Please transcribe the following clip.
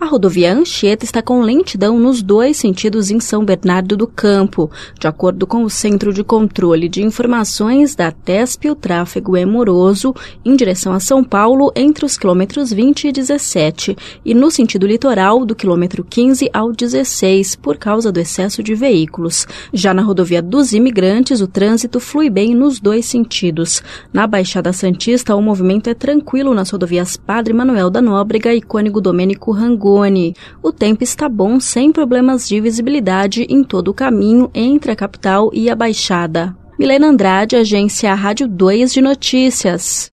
rodovia Anchieta está com lentidão nos 2 sentidos em São Bernardo do Campo. De acordo com o Centro de Controle de Informações da TESP, o tráfego é moroso em direção a São Paulo entre os quilômetros 20 e 17 e no sentido litoral do quilômetro 15 ao 16 por causa do excesso de veículos. Já na rodovia dos Imigrantes, o trânsito flui bem nos 2 sentidos. Na Baixada Santista, o movimento é tranquilo nas rodovias Padre Manuel da Nóbrega e Cônego Domênico Rangoni. O tempo está bom, sem problemas de visibilidade em todo o caminho entre a capital e a Baixada. Milena Andrade, Agência Rádio 2 de Notícias.